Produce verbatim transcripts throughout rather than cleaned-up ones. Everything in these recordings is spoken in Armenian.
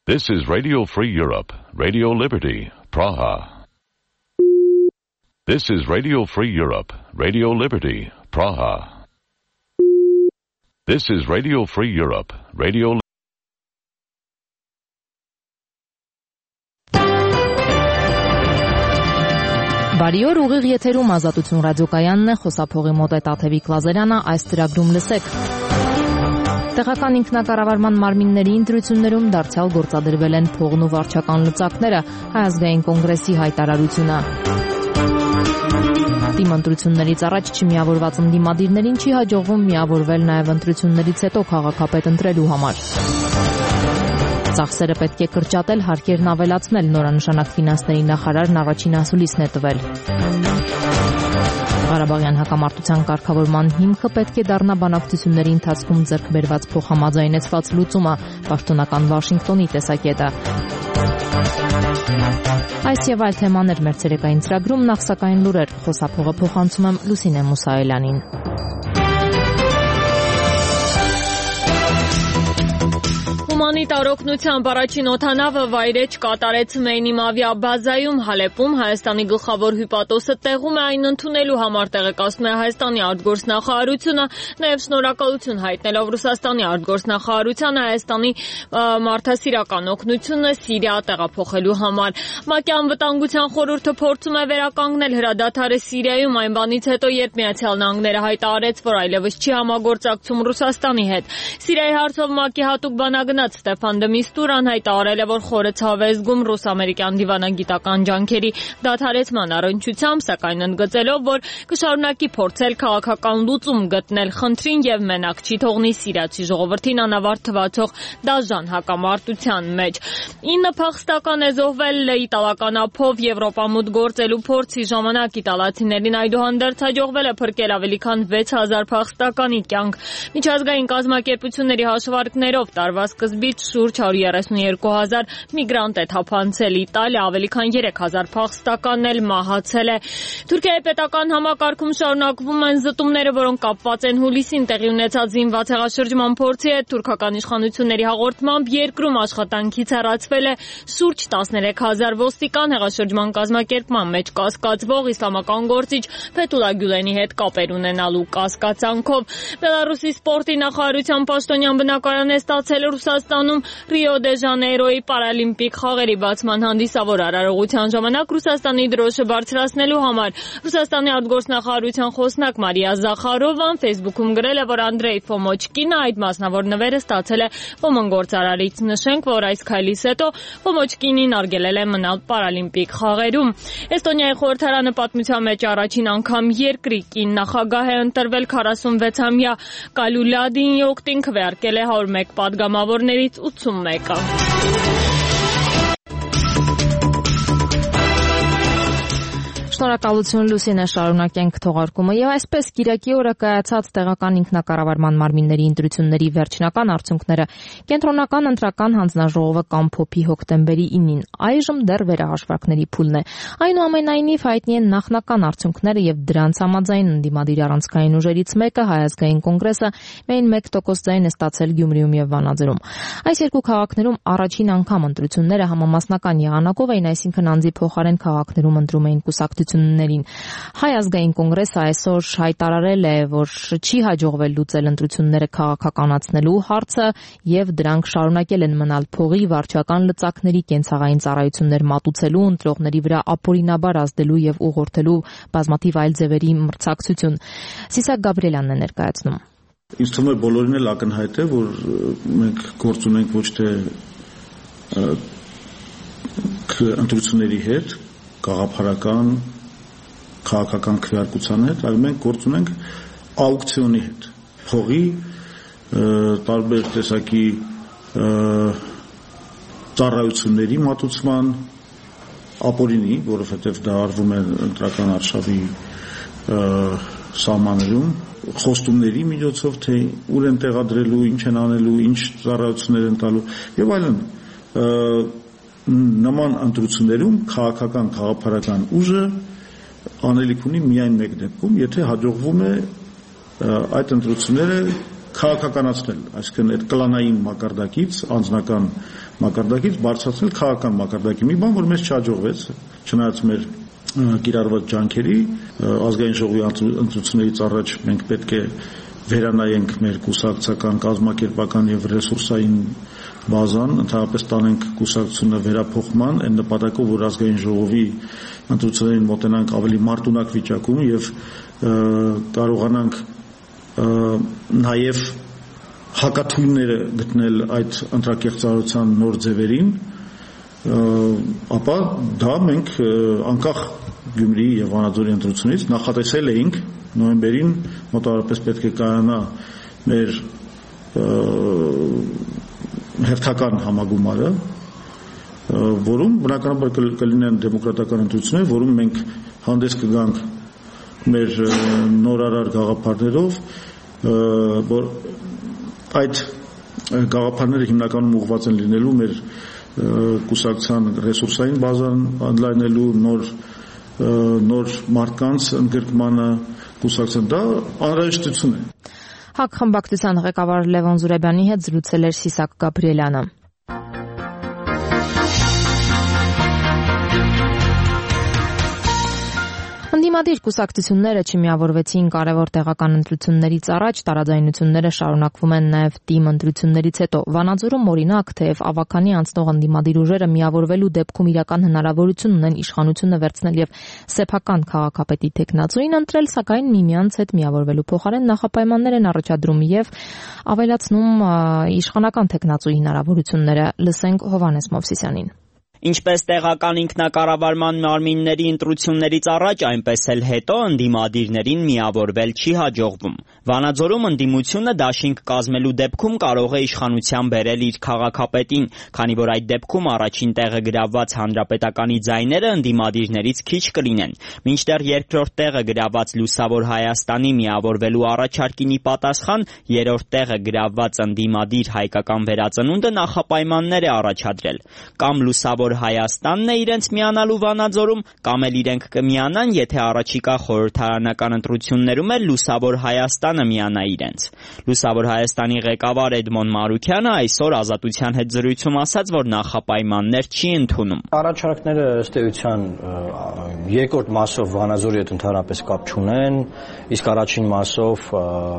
This is Radio Free Europe, Radio Liberty, Praha. This is Radio Free Europe, Radio Liberty, Praha. This is Radio Free Europe, Radio Liberty. Բարի օր, ուղիղ եթերում Ազատություն ռադիոկայանն է, խոսափողի մոտ է Տաթևիկ Լազարյանը, այս ծրագրում լսեք։ Տեղական ինքնակառավարման մարմինների ընտրություններում դարձյալ գործադրվել են փողն ու վարչական լծակները, Հայ ազգային կոնգրեսի հայտարարությունը։ Դիմընտրություններից առաջ չմիավորված ընդդիմադիրներին չի հաջողվում միավորվել նաև ընտրություններից հետո քաղաքապետ ընտրելու համար։ Ծախսերը պետք է կրճատել, հարկերն ավելացնել, նորանշանակ ֆինանսների նախարարն առաջին ասուլիսն է տվել։ Ղարաբաղյան հակամարտության կարգավորման հիմքը պետք է դառնա բանակցությունների ընթացքում ձեռք բերված փոխհամաձայնեցված լուծումը, պաշտոնական Վաշինգտոնի տեսակետը։ Այս եւ այլ թեմաներ մեր ցերեկային ծրագրում, նախ սակայն լուրեր, խոսափողը փոխանցում եմ Լուսինե Մուսայելյանին։ Հումանիտար օգնությամբ առաջին օդանավը վայրէջք կատարեց Մեյնիմ ավիաբազայում Հալեպում, Հայաստանի գլխավոր հյուպատոսը տեղում է այն ընդունելու համար, տեղեկացնում է Հայաստանի արտգործնախարարությունը, նաև շնորհակալություն հայտնելով Ռուսաստանի արտգործնախարարությանը Հայաստանի մարդասիրական օգնությունը Սիրիա տեղափոխելու համար։ ՄԱԿ-ի անվտանգության խորհուրդը փորձում է վերականգնել հրադադարը Սիրիայում այն բանից հետո, երբ Միացյալ Նահանգները հայտարարեց, որ այլևս չի համագործակցում Ռուսաստանի հետ։ Սիրիայի հարցով ՄԱԿ-ի հատուկ բանագնաց Ստեփան դե Միստուրան հայտարարել է, որ խորը ցավ է զգում ռուս-ամերիկյան դիվանագիտական ջանքերի դադարեցման առնչությամբ, սակայն ընդգծելով, որ կշարունակի փորձել քաղաքական լուծում գտնել խնդրին եւ մենակ չի թողնի սիրիացի ժողովրդին անավարտ թվացող դաժան հակամարտության մեջ։ ինը փախստական է զոհվել իտալական ափով Եվրոպա մուտք գործելու փորձի ժամանակ իտալացիներին այդուհանդերձ հաջողվել է փրկել ավելի քան վեց հազար փախստականի կյանք։ Միջազգային կազմակերպությունների հաշվարկներով տարվա սկզբից շուրջ հարյուր երեսունյերկու հազար միգրանտ է թափանցել Իտալիա, ավելի քան երեք հազար փախստական էլ մահացել է։ Թուրքիայի պետական համակարգում շարունակվում են զտումները, որոնք կապված են հուլիսին տեղի ունեցած զինված հեղաշրջման փորձի հետ։ Թուրքական իշխանությունների հաղորդմամբ երկրում աշխատանքից հեռացվել է շուրջ տասներեք հազար ոստիկան հեղաշրջման կազմակերպման մեջ կասկածվող իսլամական գործիչ Ֆեթուլա Գյուլենի հետ կապեր ունենալու կասկածանքով։ Բելարուսի սպորտի նախարարության պաշտոնյան բնակարան է ստացել Ռուսաստանում Ռիո դե Ժանեյրոյի պարալիմպիկ խաղերի բացման հանդիսավոր արարողության ժամանակ Ռուսաստանի դրոշը բարձրացնելու համար։ Ռուսաստանի արտգործնախարարության խոսնակ Մարիա Զախարովան Facebook-ում գրել է, որ Անդրեյ Ֆոմոչկինը այդ մասնավոր նվերը ստացել է ոմնգործարարից։ Նշենք, որ այս քայլից հետո Ֆոմոչկինին արգելել է մնալ պարալիմպիկ խաղերում։ Էստոնիայի խորհրդարանը պատմության մեջ առաջին անգամ երկրի կին նախագահ է ընտրվել քառասունվեցամյա Կալուլադին օգտին քվեարկել է հարյուր մեկ պատգամավորներից ութսունմեկը։ Շնորհակալություն Լուսինե, շարունակենք թողարկումը եւ այսպես Կիրակի օրը կայացած տեղական ինքնակառավարման մարմինների ընտրությունների վերջնական արդյունքները կենտրոնական ընտրական հանձնաժողովը կամփոփի հոկտեմբերի ինին, այժմ դեռ վերահաշվարկների փուլն է։ Այնուամենայնիվ հայտնի են նախնական արդյունքները եւ դրանց համաձայն ընդդիմադիր առանցքային ուժերից մեկը Հայ ազգային կոնգրեսը միայն մեկ տոկոս ձայն է ստացել Գյումրիում եւ Վանաձորում։ Այս երկու քաղաքներում առաջին անգամ ընտրությունները համամասնական եղանակով էին, այսինքն անձի փոխարեն քաղաքներում ընտրում էին կուսակցություններին։ Հայ ազգային կոնգրեսը այսօր հայտարարել է, որ չի հաջողվել լուծել ընտրությունները քաղաքականացնելու հարցը եւ դրանք շարունակել են մնալ փողի, վարչական լծակների, կենցաղային ծառայություններ մատուցելու, ընտրողների վրա ապօրինաբար ազդելու եւ ուղղորդելու բազմաթիվ այլ ձևերի մրցակցություն։ Սիսակ Գաբրիելյանն է ներկայացնում։ Ինձ թվում է բոլորին էլ ակնհայտ է, որ մենք գործ ունենք ոչ թե ընտրությունների հետ, գաղափարական, քաղաքական քվեարկության հետ, այլ մենք գործ ունենք աուկցիոնի հետ, փողի, տարբեր տեսակի ծառայությունների մատուցման, ապօրինի, որովհետև դա արվում է ընտրական արշավի սահմաններում, խոստումների միջոցով, թե ուր են տեղադրելու, ինչ են անելու, ինչ ծառայություններ են տալու եւ այլն։ Նման ընտրություններում քաղաքական քաղաքապարական ուժը անելիք ունի միայն մեկ դեպքում, եթե հաջողվում է այդ ընտրությունները քաղաքականացնել, այսինքն այդ կլանային մակարդակից, անձնական մակարդակից բարձրացնել քաղաքական մակարդակի մի բան, որ մեզ չհաջողվեց, չնայած մեր կիրառված ջանքերի, ազգային ժողովի ընտրություններից առաջ մենք պետք է վերանայենք մեր կուսակցական, կազմակերպական եւ ռեսուրսային բազան, ընդհանրապես տանենք կուսակցությունը վերափոխման այն նպատակով, որ ազգային ժողովի ընտրություններին մոտենանք ավելի մարտունակ վիճակում եւ կարողանանք նաև հակաթույլները գտնել այդ ընտրակեղծարարության նոր ձևերին, ապա դա մենք անկախ Գյումրիի եւ Վանաձորի ընտրությունից նախատեսել էինք նոյեմբերին մոտավորապես պետք է կայանա մեր հերթական համագումարը, որում բնականաբար կլինեն դեմոկրատական ընտրություններ, որում մենք հանդես կգանք մեր նորարար գաղափարներով, որ այդ գաղափարները հիմնականում ուղղված են լինելու մեր կուսակցության ռեսուրսային բազան ընդլայնելու, նոր նոր մարդկանց ընդգրկմանը կուսակցության, դա անհրաժեշտություն է։ ՀԱԿ խմբակցության ղեկավար Լևոն Զուրաբյանի հետ զրուցել էր Սիսակ Գաբրիելյանը։ Ընդդիմադիր կուսակցությունները չմիավորվեցին կարևոր տեղական ընտրություններից առաջ, տարաձայնությունները շարունակվում են նաև թիմ ընտրություններից հետո։ Վանաձորում օրինակ, թեև ավագանի անցնող ընդդիմադիր ուժերը միավորվելու դեպքում իրական հնարավորություն ունեն իշխանությունը վերցնել եւ սեփական քաղաքապետի տեխնացուին ընտրել, սակայն միմյանց հետ միավորվելու փոխարեն նախապայմաններ են առաջադրում եւ ավելացնում իշխանական տեխնացուի հնարավորությունները։ Լսենք Հովհաննես Մովսիսյանին։ Ինչպես տեղական ինքնակառավարման մարմինների ընտրություններից առաջ, այնպես էլ հետո ընդդիմադիրներին միավորվել չի հաջողվում։ Վանաձորում ընդդիմությունը դաշինք կազմելու դեպքում կարող է իշխանության բերել իր քաղաքապետին, քանի որ այդ դեպքում առաջին տեղը գրավված հանրապետականի ձայները ընդդիմադիրներից քիչ կլինեն։ Մինչդեռ երկրորդ տեղը գրավված Լուսավոր Հայաստանի միավորվելու առաջարկին ի պատասխան, երրորդ տեղը գրավված ընդդիմադիր Հայկական Վերածնունդը նախապայմաններ է առաջադրել։ Կամ Լուսավոր Հայաստանն է իրենց միանալու Վանաձորում, կամ էլ իրենք կմիանան, եթե առաջիկա խորհրդարանական ընտրություններում էլ Լուսավոր Հայաստանը միանա իրենց։ Լուսավոր Հայաստանի ղեկավար Էդմոն Մարուքյանը այսօր Ազատության հետ զրույցում ասաց, որ նախապայմաններ չի ընդունում։ Առաջարկները ըստ էության երկրորդ մասով Վանաձորի հետ ընդհանրապես կապ չունեն, իսկ առաջին մասով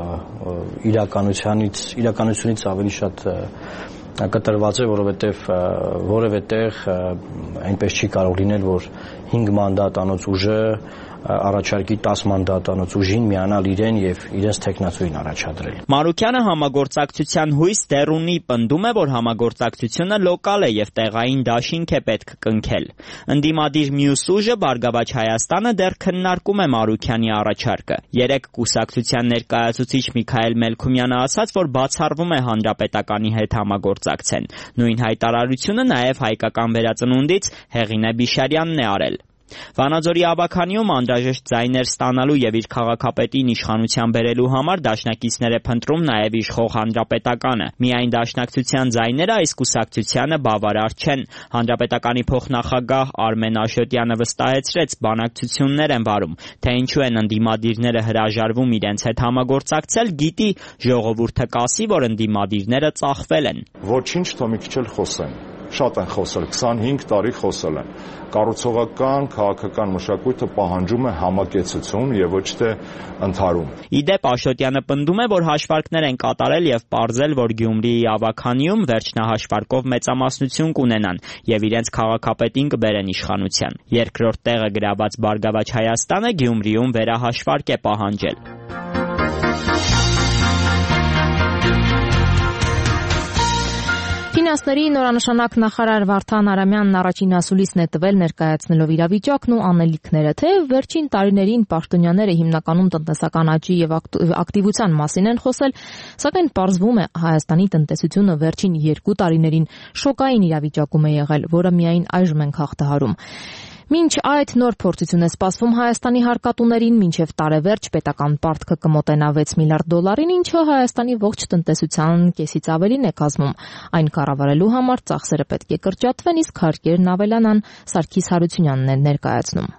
իրականությունից իրականությունից ավելի շատ կտրված է, որովհետև որևէ տեղ այնպես չի կարող լինել, որ հինգ մանդատանոց ուժը առաջարկի տաս մանդատանոց ուժին միանալ իրեն եւ իրենց տեխնացուին առաջադրել։ Մարուքյանը համագործակցության հույս դեռ ունի, պնդում է, որ համագործակցությունը լոկալ է եւ տեղային դաշինք է պետք կնքել։ Ընդդիմադիր մյուս ուժը Բարգավաճ Հայաստանը դեռ քննարկում է Մարուքյանի առաջարկը։ Երեք կուսակցության ներկայացուցիչ Միքայել Մելքումյանը ասաց, որ բացառվում է հանրապետականի հետ համագործակցեն։ Նույն հայտարարությունը նաեւ Հայկական Վերածնունդից Հեղինե Բիշարյանն է արել։ Վանաձորի ավագանիում անհրաժեշտ ձայներ ստանալու եւ իր քաղաքապետին իշխանության բերելու համար դաշնակիցներ է փնտրում նաեւ իշխող հանրապետականը։ Միայն դաշնակցության ձայները այս կուսակցությանը բավարար չեն։ Հանրապետականի փոխնախագահ Արմեն Աշոտյանը վստահեցրեց, բանակցություններ են վարում, թե ինչու են ընդդիմադիրները հրաժարվում իրենց հետ համագործակցել, գիտի, ժողովուրդը կասի, որ ընդդիմադիրները ծախվել են։ Ոչինչ, թող մի քիչ էլ խոսեն։ Շատ են խոսել, քսանհինգ տարի խոսել են։ Կառուցողական, քաղաքական մշակույթը պահանջում է համակեցություն եւ ոչ թե ընդհարում։ Իդեպ Աշոտյանը պնդում է, որ հաշվարկներ են կատարել եւ պարզել, որ Գյումրիի ավագանիում վերջնահաշվարկով մեծամասնություն կունենան եւ իրենց քաղաքապետին կբերեն իշխանության։ Երկրորդ տեղը գրաված Բարգավաճ Հայաստանը Գյումրիում վերահաշվարկ է պահանջել։ Ֆինանսների նորանշանակ նախարար Վարդան Արամյանն առաջին ասուլիսն է տվել ներկայացնելով իրավիճակն ու անելիքները, թե վերջին տարիներին պաշտոնյաները հիմնականում տնտեսական աճի եւ ակտիվության մասին են խոսել, սակայն պարզվում է Հայաստանի տնտեսությունը վերջին երկու տարիներին շոկային իրավիճակում է եղել, որը միայն այժմ են հաղթահարում։ Մինչ այդ նոր փորձություն է սպասվում Հայաստանի հարկատուներին, մինչև տարեվերջ պետական պարտքը կմոտենա վեց միլիարդ դոլարին, ինչը Հայաստանի ողջ տնտեսության կեսից ավելին է կազմում։ Այն կառավարելու համար ծախսերը պետք է կրճատվեն, իսկ հարկերն ավելանան, Սարգիս Հարությունյանն է ներկայացնում։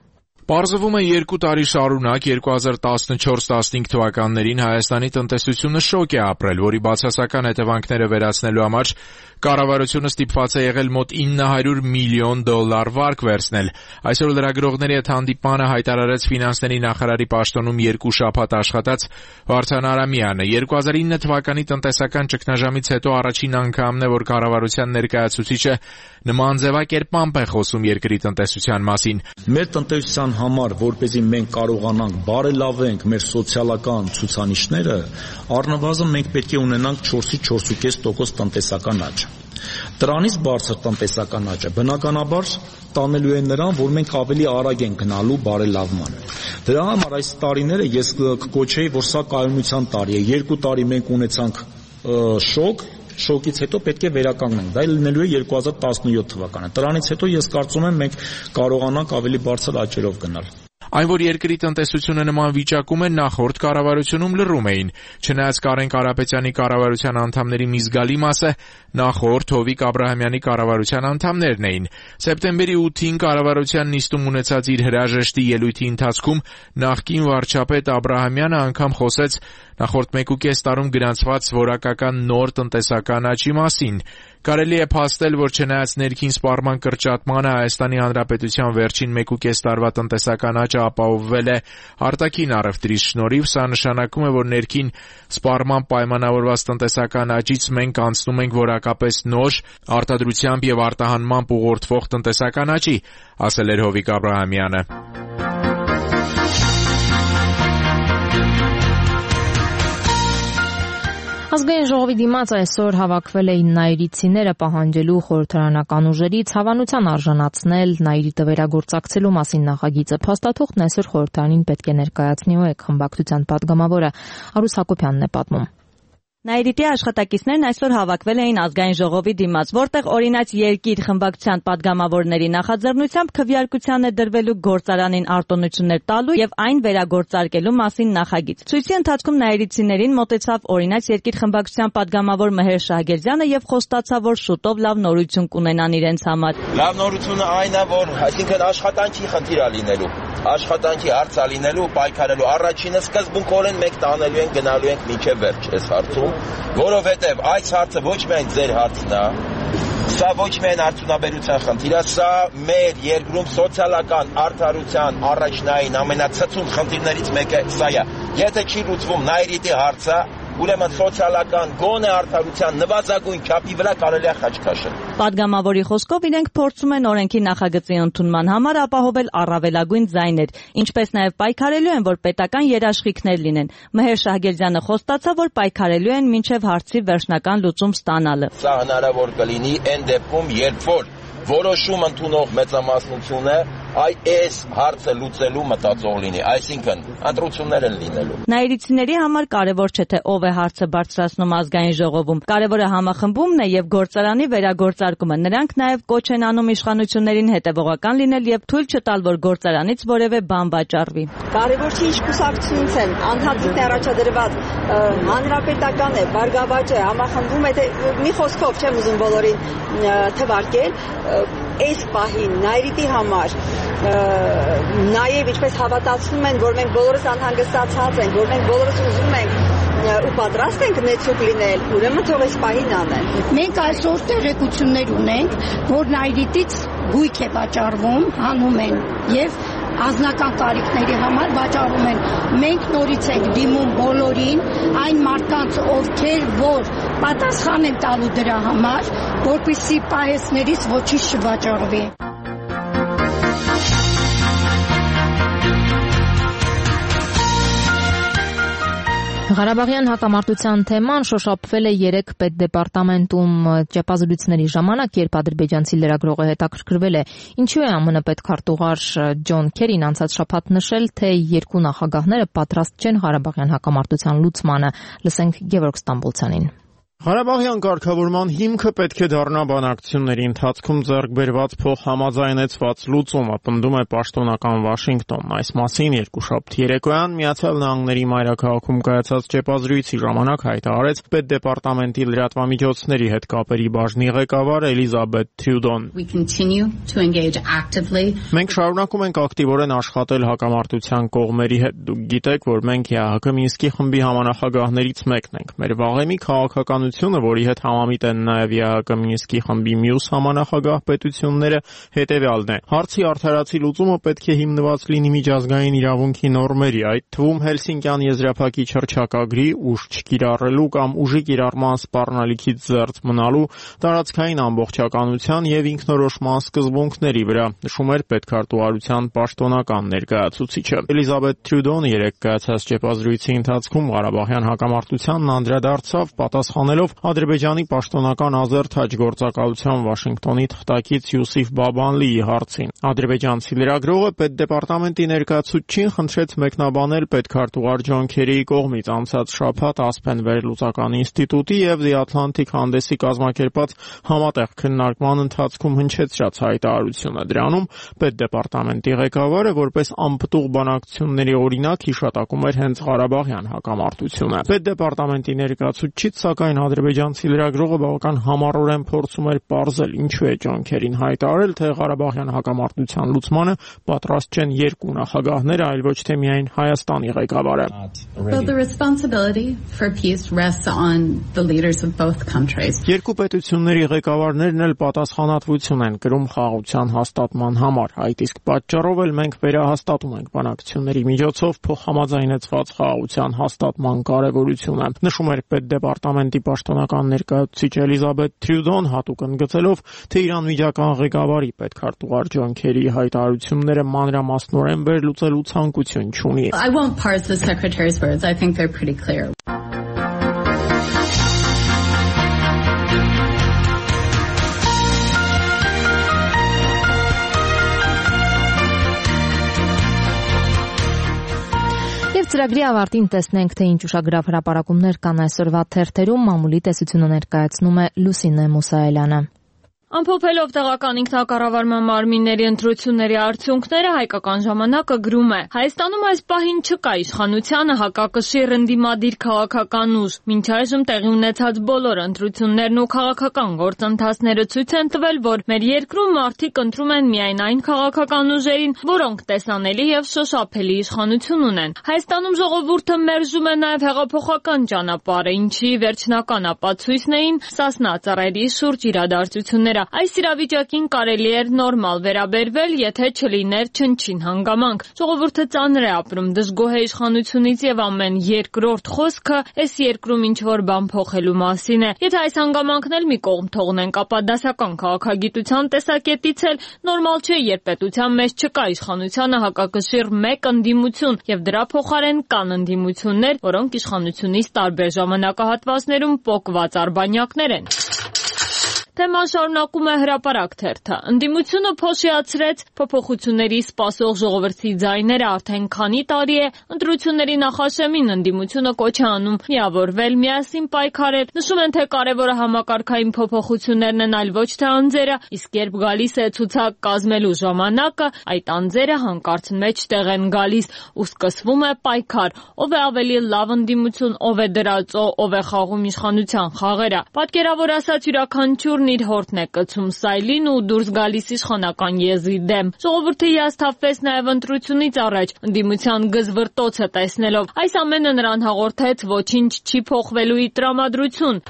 Պարզվում է երկու տարի շարունակ երկու հազար տասնչորս տասնհինգ թվականներին Հայաստանի տնտեսությունը շոկ է ապրել, որի բացասական հետևանքները վերացնելու համար կառավարությունը ստիպված է եղել մոտ ինը հարյուր միլիոն դոլար վարկ վերցնել։ Այսօր լրագրողների հետ հանդիպմանը հայտարարեց ֆինանսների նախարարի պաշտոնում երկու շաբաթ աշխատած Վարդան Արամյանը։ երկու հազար ինը թվականի տնտեսական ճգնաժամից հետո առաջին անգամն է, որ կառավարության ներկայացուցիչը նման ձևակերպմամբ է խոսում երկրի տնտեսության մասին։ Մեր տնտեսության համար, որպեսզի մենք կարողանանք բարելավենք մեր սոցիալական ցուցանիշները, առնվազն մենք պետք է ունենանք չորսից չորս կես տոկոս տնտեսական աճ։ Դրանից բարձր տնտեսական աճը բնականաբար տանելու է նրան, որ մենք ավելի արագ ենք գնալու բարելավման։ Դրա համար այս տարիները ես կկոչեի, որ սա կայունության տարի է։ Երկու տարի մենք ունեցանք շոկ, շոկից հետո պետք է վերականգնենք։ Դա լինելու է երկու հազար տասնյոթ թվականը։ Դրանից հետո ես կարծում եմ մենք կարողանանք ավելի բարձր աճերով գնալ։ Այն, որ երկրի տնտեսությունը նման վիճակում է, նախորդ կառավարությունում լռում էին։ Չնայած Կարեն Կարապետյանի կառավարության անդամների մի զգալի մասը նախորդ Հովիկ Աբրահամյանի կառավարության անդամներն էին։ Սեպտեմբերի ութին կառավարության նիստում ունեցած իր հրաժեշտի ելույթի ընթացքում նախկին վարչապետ Աբրահամյանը անգամ խոսեց նախորդ մեկուկես տարում գրանցված որակական նոր տնտեսական աճի մասին։ Կարելի է փաստել, որ չնայած ներքին սպառման կրճատմանը Հայաստանի Հանրապետության վերջին մեկուկես տարվա տնտեսական աճը ապահովվել է արտաքին առևտրի շնորհիվ, սա նշանակում է, որ ներքին սպառման պայմանավորված տնտեսական աճից մենք անցնում ենք որակապես նոր, արտադրությամբ եւ արտահանմամբ ուղղորդվող տնտեսական աճի, ասել էր Հովիկ Աբրահամյանը։ Ազգային ժողովի դիմաց այսօր հավաքվել էին նայիրիցիները պահանջելու խորհրդարանական ուժերից հավանության արժանացնել նայիրիտը վերագործակցելու մասին նախագիծը։ Փաստաթուղթն այսօր խորհրդարանին պետք է ներկայացնի ՕԵԿ խմբակցության падգամավորը Արուս Հակոբյանն է պատմում։ Նայիրիտի աշխատակիցներն այսօր հավաքվել էին ազգային ժողովի դիմաց, որտեղ օրինաց երկիր խմբակցության падգամավորների նախաձեռնությամբ քվեարկության է դրվելու գործարանին արտոնություններ տալու եւ այն վերագործարկելու մասին նախագիծ։ Ցույցի ընթացքում նայիրիցիներին մոտեցավ օրինաց երկիր խմբակցության падգամավոր Մհեր Շահգերդյանը եւ խոստացավ, որ շուտով լավ նորություն կունենան իրենց համար։ Լավ նորությունը այն է, որ այսինքն աշխատանքի խնդիր է լինելու, աշխատանքի հարց է լինելու, պայքարելու առաջինը սկզբունքորեն մենք տանելու ենք, գնալու ենք մինչեւ վերջ այս հարցում, որովհետև այս հարցը ոչ միայն ձեր հարցն է, սա ոչ միայն արդյունաբերության խնդիր է, սա մեր երկրում սոցիալական արդարության առաջնային ամենացածուն խնդիրներից մեկը սա է։ Եթե չի լուծվում նայիրիտի հարցը, ուրեմն սոցիալական գոնե արդարության նվազագույն չափի վրա կարելի է խաչ քաշել։ Պատգամավորի խոսքով իրենք փորձում են օրենքի նախագծի ընդունման համար ապահովել առավելագույն ձայներ, ինչպես նաև պայքարելու են, որ պետական երաշխիքներ լինեն։ Մհեր Շահգերդյանը խոստացավ, որ պայքարելու են մինչև հարցի վերջնական լուծում ստանալը։ Սա հնարավոր կլինի այն դեպքում, երբ որ որոշում ընդունող մեծամասնությունը այս հարցը լուծելու մտածող լինի, այսինքն ընտրություններ են լինելու։ Նայիրիցիների համար կարևոր չէ, թե ով է հարցը բարձրացնում ազգային ժողովում։ Կարևորը համախմբումն է եւ գործարանի վերագործարկումը։ Նրանք նաեւ կոչ են անում իշխանություններին հետեւողական լինել եւ թույլ չտալ, որ գործարանից որևէ բան վաճառվի։ Կարևոր չի ինչ կուսակցությունից են, անդադարձ առաջադրված հանրապետական է, բարգավաճ է, համախմբում է, մի խոսքով չեմ ուզում բոլորին թվարկել, այս պահին նայիրիտի համար նաև ինչպես հավատացնում են, որ մենք բոլորս անհանգստացած ենք, որ մենք բոլորս ուզում ենք ու պատրաստ ենք նեցուկ լինել, ուրեմն թող այս պահին անեն։ Մենք այսօր տեղեկություններ ունենք, որ նայիրիտից գույք է վաճառվում, հանում են եւ անձնական կարիքների համար վաճառում են։ Մենք նորից ենք դիմում բոլորին, այն մարդկանց, ովքեր որ պատասխան են տալու դրա համար, որպեսզի պահեսներից ոչինչ չվաճառվի։ Ղարաբաղյան հակամարտության թեման շոշափվել է երեք պետդեպարտամենտում ճեպազրույցների ժամանակ, երբ ադրբեջանցի լրագրողը հետաքրքրվել է ինչու է ԱՄՆ պետքարտուղար Ջոն Քերին անցած շաբաթ նշել, թե երկու նախագահները պատրաստ չեն Ղարաբաղյան հակամարտության լուծմանը։ Լսենք Գևորգ Ստամբոլցյանին։ Ղարաբաղյան կարգավորման հիմքը պետք է դառնա բանակցությունների ընթացքում ձեռք բերված փոխհամաձայնեցված լուծումը, պնդում է պաշտոնական Վաշինգտոնն։ Այս մասին երկուշաբթի երեկոյան Միացյալ Նահանգների մայրաքաղաքում կայացած ճեպազրույցի ժամանակ հայտարարեց Պետդեպարտամենտի լրատվամիջոցների հետ կապերի բաժնի ղեկավար Էլիզաբեթ Թրյուդոն։ Մենք շարունակում ենք ակտիվորեն աշխատել հակամարտության կողմերի հետ։ Դուք գիտեք, որ մենք ԵԱՀԿ Մինսկի խմբի համանախագահներից մեկն ենք։ Մեր վաղեմի քաղաքական որի հետ համամիտ են նաև ԵԱՀԿ Մինսկի խմբի մյուս համանախագահ պետությունները, հետևյալն է. Հարցի արդարացի լուծումը պետք է հիմնված լինի միջազգային իրավունքի նորմերի, այդ թվում Հելսինկյան եզրափակիչ հռչակագրի, ուժ չկիրառելու կամ ուժի կիրառման սպառնալիքից զերծ մնալու, տարածքային ամբողջականության եւ ինքնորոշման սկզբունքների վրա, նշում էր պետքարտուղարության պաշտոնական ներկայացուցիչը։ Էլիզաբեթ Թրյուդոն երեկ կայացած ճեպազրույցի ընթացքում Ղարաբաղյան հակամարտությանն անդրադարձավ, պատասխանելով Ադրբեջանի պաշտոնական ազերտ հաջգործակալության Վաշինգտոնի թղթակից Յուսիֆ Բաբանլիի հարցին։ Ադրբեջանցի լրագրողը Պետդեպարտամենտի ներկայացուցչին խնդրեց մեկնաբանել պետքարտուղար Ջոն Քերիի կողմից անցած շաբաթ Ասպեն վերլուծական ինստիտուտի եւ The Atlantic հանդեսի կազմակերպած համատեղ քննարկման ընթացքում հնչեցրած հայտարարությունը։ Դրանում Պետդեպարտամենտի ղեկավարը որպես անպտուղ բանակցությունների օրինակ հիշատակում էր հենց Ղարաբաղյան հակամարտությունը։ Պետդեպարտամենտի ներկայացուցչից սակայն ադրբեջանցի լրագրողը բավական համառորեն փորձում էր պարզել ինչու է Ջոն Քերին հայտարարել, թե Ղարաբաղյան հակամարտության լուծմանը պատրաստ չեն երկու նախագահները, այլ ոչ թե միայն Հայաստանի ղեկավարը։ Երկու պետությունների ղեկավարներն էլ պատասխանատվություն են կրում խաղաղության հաստատման համար, այդ իսկ պատճառով էլ մենք վերահաստատում ենք բանակցությունների միջոցով փոխհամաձայնեցված խաղաղության հաստատման կարևորությունը, նշում էր Պետդեպարտամենտի պաշտոնական ներկայացուցիչ Էլիզաբեթ Թրյուդոն, հատուկ ընդգծելով, թե Իրան միջական ղեկավարի պետքարտուղար Ջոն Քերիի հայտարարությունները մանրամասնորեն վերլուծելու ցանկություն չունի։ I won't parse the secretary's words. I think they're pretty clear. Ծրագրի ավարտին տեսնենք, թե ինչ ուշագրավ հրապարակումներ կան այսօրվա թերթերում, մամուլի տեսությունը ներկայացնում է Լուսինե Մուսայելյանը։ Ամփոփելով տեղական ինքնակառավարման մարմինների ընտրությունների արդյունքները, Հայկական ժամանակը գրում է. Հայաստանում այս պահին չկա իշխանությանը հակակշիռ ընդդիմադիր քաղաքական ուժ։ Մինչ այժմ տեղի ունեցած բոլոր ընտրություններն ու քաղաքական գործընթացները ցույց են տվել, որ մեր երկրում մարդիկ ընտրում են միայն այն քաղաքական ուժերին, որոնք տեսանելի եւ շոշափելի իշխանություն ունեն։ Հայաստանում ժողովուրդը մերժում է նաեւ հեղափոխական ճանապարհը, ինչի վերջնական ապացույցն էին Սասնա ծառերի շուրջ իրադարձությունները։ Այս իրավիճակին կարելի էր նորմալ վերաբերվել, եթե չլիներ չնչին հանգամանք։ Ժողովուրդը ծանր է ապրում, դժգոհ է իշխանությունից եւ ամեն երկրորդ խոսքը այս երկրում ինչ-որ բան փոխելու մասին է։ Եթե այս հանգամանքն էլ մի կողմ թողնենք, ապա դասական քաղաքագիտության տեսակետից էլ նորմալ չէ, երբ պետության մեջ չկա իշխանությանը հակակշիռ մեկ ընդդիմություն եւ դրա փոխարեն կան ընդդիմություններ, որոնք իշխանությունից տարբեր ժամանակահատվածներում պոկված արբանյակներ են։ Թեման շարունակում է հրապարակ թերթը։ Ընդդիմությունը փոշիացրեց փոփոխությունների սպասող ժողովրդի ձայները արդեն քանի տարի է ընտրությունների նախաշեմին ընդդիմությունը կոչ է անում միավորվել, միասին պայքարել։ Նշում են, թե կարևորը համակարգային փոփոխություններն են, այլ ոչ թե անձերը, իսկ երբ գալիս է ցուցակ կազմելու ժամանակը, այդ անձերը հանկարծ մեջտեղ են գալիս ու սկսվում է պայքար։ Ով է ավելի լավ ընդդիմություն, ով է դրածո, ով է խաղում իշխանության խաղերը։ Պատկերավոր ասած, յուրաքանչյուրն իր հորթն է կցում սայլին ու դուրս գալիս իշխանական եզի դեմ։ Ժողովուրդը հիասթափվեց նաև ընտրությունից առաջ ընդդիմության գզվռտոցը տեսնելով։ Այս ամենը նրան հաղորդեց ոչինչ չի փոխվելու տրամադրություն։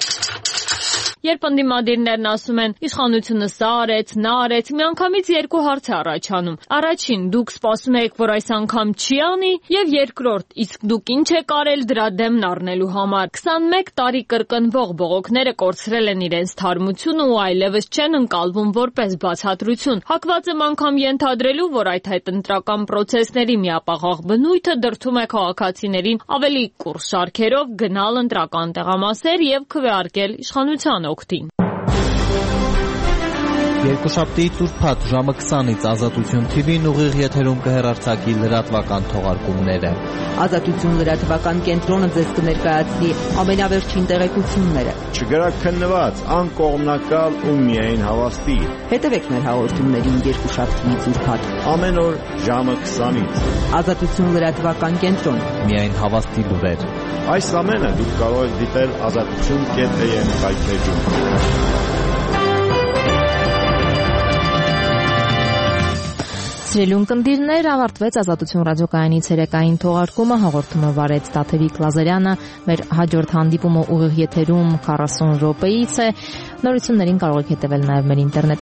Երբ ընդդիմադիրներն ասում են իշխանությունը սա արեց, նա արեց, միանգամից երկու հարց է առաջանում։ Առաջին, դուք սպասում եք, որ այս անգամ չի անի, եւ երկրորդ, իսկ դուք ինչ եք արել դրա դեմն առնելու համար։ քսանմեկ տարի կրկնվող բողոքները կորցրել են իրենց թարմությունը ու այլևս չեն ընկալվում որպես բացատրություն։ Հակված եմ անգամ ենթադրելու, որ այդ հետընտրական պրոցեսների միապաղաղ բնույթը դրդում է քաղաքացիներին ավելի կուռ շարքերով գնալ ընտրական տեղամասեր եւ քվեարկել իշխանության օգտին։ Երկուշաբթի ծուրփաթ ժամը քսանից Ազատություն թի վին ուղիղ եթերում կհեռարձակի լրատվական թողարկումները։ Ազատություն լրատվական կենտրոնը ձեզ կներկայացնի ամենավերջին տեղեկությունները։ Չգրաքննված, անկողմնակալ ու միայն հավաստի։ Հետևեք մեր հաղորդումներին երկուշաբթի ծուրփաթ ամեն օր ժամը քսանից։ Ազատություն լրատվական կենտրոն։ Միայն հավաստի լուրեր։ Այս ամենը դուք կարող եք դիտել ազատություն կետ է եմ վայբեջում։ Սիրելի ունկնդիրներ, ավարտվեց Ազատություն ռադիոկայանի ցերեկային թողարկումը, հաղորդումը վարեց Տաթևիկ Լազարյանը, մեր հաջորդ հանդիպումը ուղիղ եթերում քառասուն րոպեից է։ Նորություններին կարող եք հետևել նաև մեր ինտերնետ